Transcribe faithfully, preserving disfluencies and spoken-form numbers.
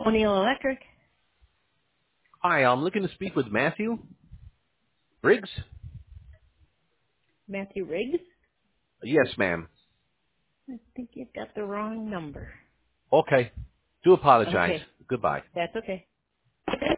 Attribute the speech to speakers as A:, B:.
A: O'Neill Electric.
B: Hi, I'm looking to speak with Matthew Briggs.
A: Matthew Riggs.
B: Yes, ma'am.
A: I think you've got the wrong number.
B: Okay. Do apologize.
A: Okay,
B: Goodbye.
A: that's okay.